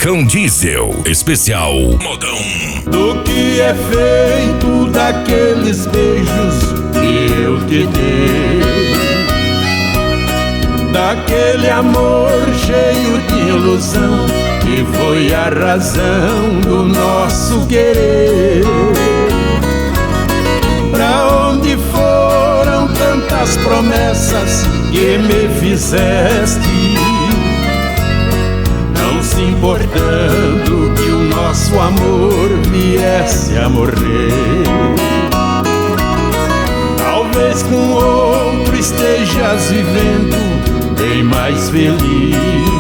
Trucão Diesel, especial modão. Do que é feito daqueles beijos que eu te dei, daquele amor cheio de ilusão que foi a razão do nosso querer. Pra onde foram tantas promessas que me fizeste, não se importando que o nosso amor viesse a morrer? Talvez com outro estejas vivendo bem mais feliz,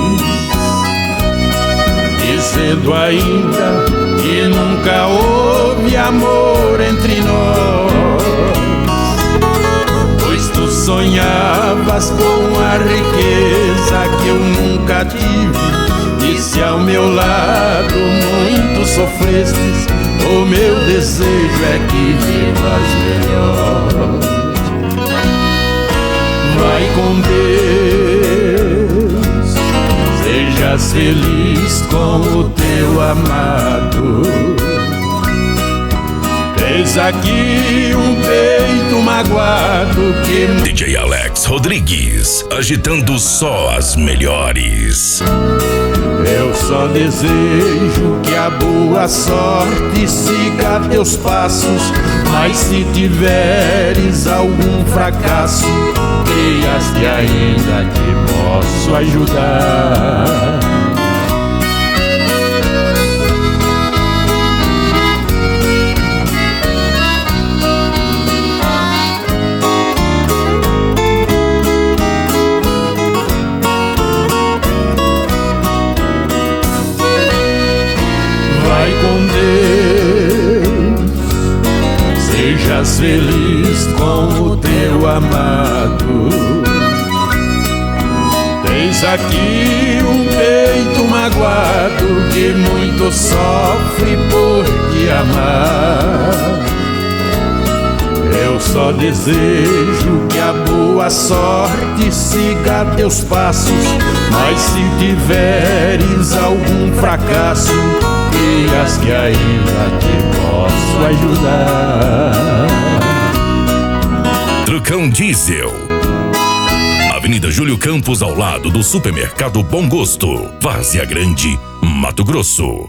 dizendo ainda que nunca houve amor entre nós, pois tu sonhavas com a riqueza que eu nunca tive, e se ao meu lado muito sofrestes, o meu desejo é que vivas melhor. Vai com Deus, sejas feliz com o teu amado. Tens aqui um peito magoado que... DJ Alex Rodrigues, agitando só as melhores. Eu só desejo que a boa sorte siga teus passos, mas se tiveres algum fracasso, creias que ainda te posso ajudar. Vai com Deus, sejas feliz com o teu amado. Tens aqui um peito magoado que muito sofre por te amar. Eu só desejo que a boa sorte siga teus passos, mas se tiveres algum fracasso, dias que ainda te posso ajudar. Trucão Diesel, Avenida Júlio Campos, ao lado do Supermercado Bom Gosto, Várzea Grande, Mato Grosso.